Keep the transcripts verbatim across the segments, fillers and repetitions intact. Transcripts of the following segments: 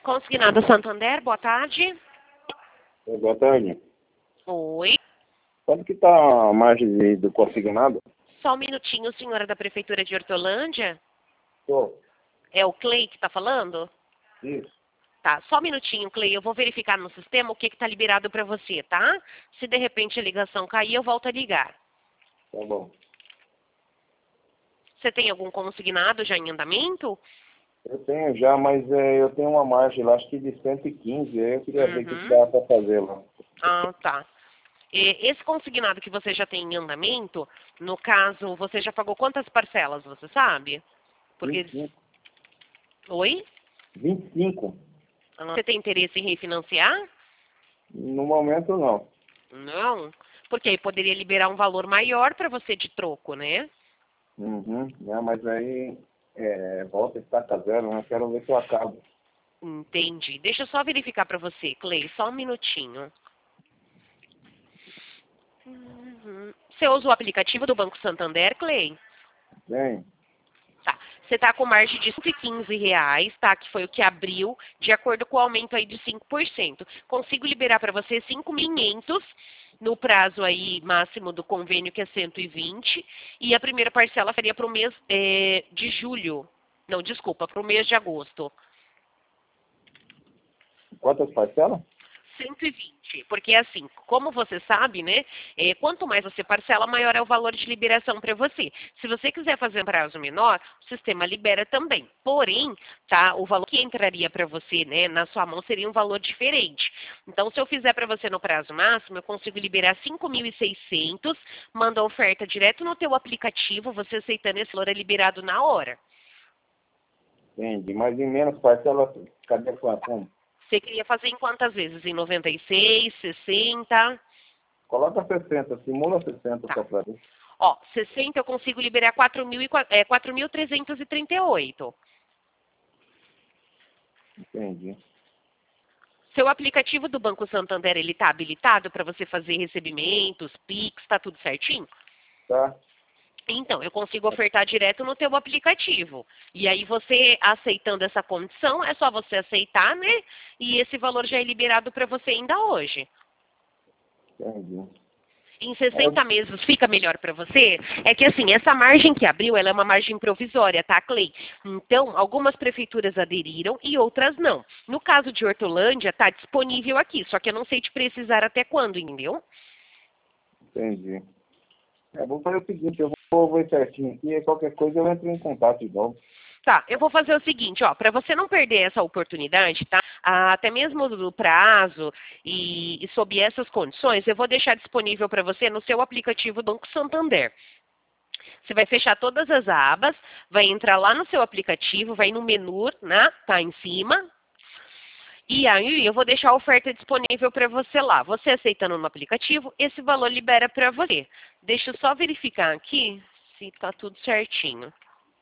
Consignado Santander, boa tarde. É, boa tarde. Oi. Quanto que tá a margem de- do consignado? Só um minutinho, senhora da Prefeitura de Hortolândia. Tô. É o Clay que está falando? Isso. Tá, só um minutinho, Clay. Eu vou verificar no sistema o que está liberado para você, tá? Se de repente a ligação cair, eu volto a ligar. Tá bom. Você tem algum consignado já em andamento? Eu tenho já, mas é, eu tenho uma margem lá, acho que de cento e quinze. Aí eu queria ver o que que Uhum. dá para fazer lá. Ah, tá. E esse consignado que você já tem em andamento, no caso, você já pagou quantas parcelas, você sabe? Porque... vinte e cinco. Oi? vinte e cinco? Ah, Você tem interesse em refinanciar? No momento, não. Não, porque aí poderia liberar um valor maior para você de troco, né? Uhum. É, mas aí é, volta a estaca zero, né? Eu quero ver se eu acabo. Entendi. Deixa eu só verificar para você, Clay, só um minutinho. Uhum. Você usa o aplicativo do Banco Santander, Clay? Bem, Tá. Você está com margem de cento e quinze reais, tá? Que foi o que abriu, de acordo com o aumento aí de cinco por cento. Consigo liberar para você cinco mil e quinhentos no prazo aí máximo do convênio, que é cento e vinte. E a primeira parcela seria para o mês eh, de julho. Não, desculpa, para o mês de agosto. quantas parcelas? cento e vinte. Porque assim, como você sabe, né? eh, quanto mais você parcela, maior é o valor de liberação para você. Se você quiser fazer um prazo menor, o sistema libera também. Porém, tá? O valor que entraria para você, né, na sua mão seria um valor diferente. Então, se eu fizer para você no prazo máximo, eu consigo liberar cinco mil e seiscentos, manda a oferta direto no teu aplicativo, você aceitando esse valor é liberado na hora. Entendi. Mas em menos parcelas, cadê a como? Você queria fazer em quantas vezes? Em noventa e seis, sessenta? Coloca sessenta, simula sessenta Tá. só pra ver. Ó, sessenta eu consigo liberar quatro mil e qua- é, quatro mil trezentos e trinta e oito. Entendi. Seu aplicativo do Banco Santander, ele está habilitado para você fazer recebimentos, Pix, está tudo certinho? Tá? Então, eu consigo ofertar direto no teu aplicativo. E aí você aceitando essa condição, é só você aceitar, né? E esse valor já é liberado para você ainda hoje. Entendi. Em É, sessenta meses fica melhor para você? É que assim, essa margem que abriu, ela é uma margem provisória, tá, Clay? Então, algumas prefeituras aderiram e outras não. No caso de Hortolândia, está disponível aqui, só que eu não sei te precisar até quando, entendeu? entendi. É, vou fazer o seguinte, eu vou ver certinho aqui, e qualquer coisa eu entro em contato de novo. Tá, eu vou fazer o seguinte, ó, para você não perder essa oportunidade, tá? Ah, até mesmo do prazo e, e sob essas condições, eu vou deixar disponível para você no seu aplicativo do Banco Santander. Você vai fechar todas as abas, vai entrar lá no seu aplicativo, vai no menu, né? Tá em cima. E aí eu vou deixar a oferta disponível para você lá. Você aceitando no aplicativo, esse valor libera para você. Deixa eu só verificar aqui se tá tudo certinho.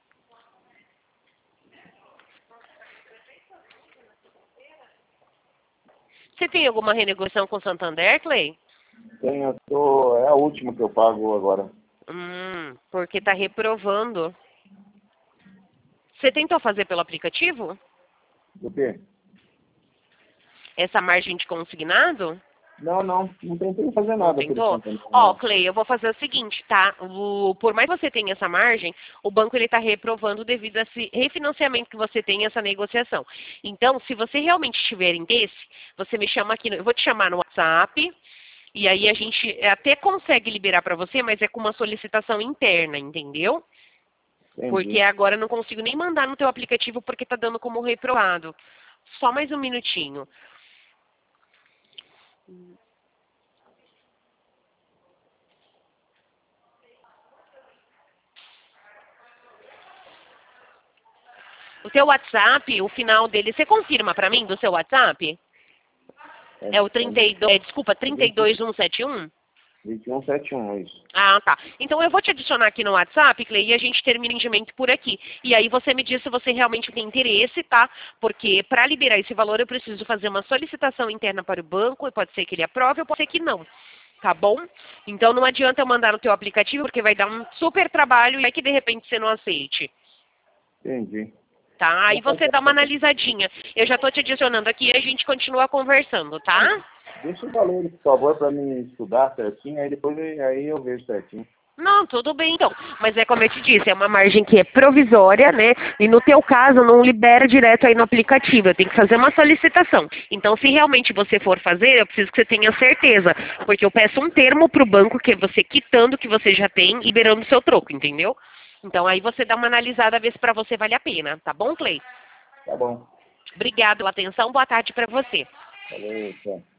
Você tem alguma renegociação com o Santander, Clay? Tenho, eu tô, é a última que eu pago agora. Hum, porque tá reprovando. Você tentou fazer pelo aplicativo? Do quê? Essa margem de consignado? Não, não, não tentei fazer Não nada por tentou? enquanto. Ó, Não. Clay, eu vou fazer o seguinte, tá? O- por mais que você tenha essa margem, o banco ele está reprovando devido a esse refinanciamento que você tem, essa negociação. Então, se você realmente tiver interesse, você me chama aqui, no- eu vou te chamar no WhatsApp, e aí a gente até consegue liberar para você, mas é com uma solicitação interna, entendeu? Porque Entendi. agora eu não consigo nem mandar no teu aplicativo porque está dando como reprovado. Só mais um minutinho. O teu WhatsApp, o final dele, você confirma para mim do seu WhatsApp? É, É o é trinta e dois, é, desculpa, trinta e dois mil cento e setenta e um? vinte e um setenta e um, é isso. Ah, tá. Então eu vou te adicionar aqui no WhatsApp, Clay, e a gente termina o entendimento por aqui. E aí você me diz se você realmente tem interesse, tá? Porque para liberar esse valor eu preciso fazer uma solicitação interna para o banco, e pode ser que ele aprove ou pode ser que não. Tá bom? Então não adianta eu mandar no teu aplicativo, porque vai dar um super trabalho e é que de repente você não aceite. Entendi. tá? Aí você dá uma analisadinha. Eu já tô te adicionando aqui e a gente continua conversando, tá? Deixa o valor, por favor, para mim estudar certinho, aí depois eu- aí eu vejo certinho. Não, tudo bem então. Mas é como eu te disse, é uma margem que é provisória, né? E no teu caso não libera direto aí no aplicativo. Eu tenho que fazer uma solicitação. Então, se realmente você for fazer, eu preciso que você tenha certeza. Porque eu peço um termo para o banco, que é você quitando o que você já tem, liberando o seu troco, entendeu? Então aí você dá uma analisada, ver se para você vale a pena. Tá bom, Clay? Tá bom. Obrigada pela atenção. Boa tarde para você. Valeu, tchau.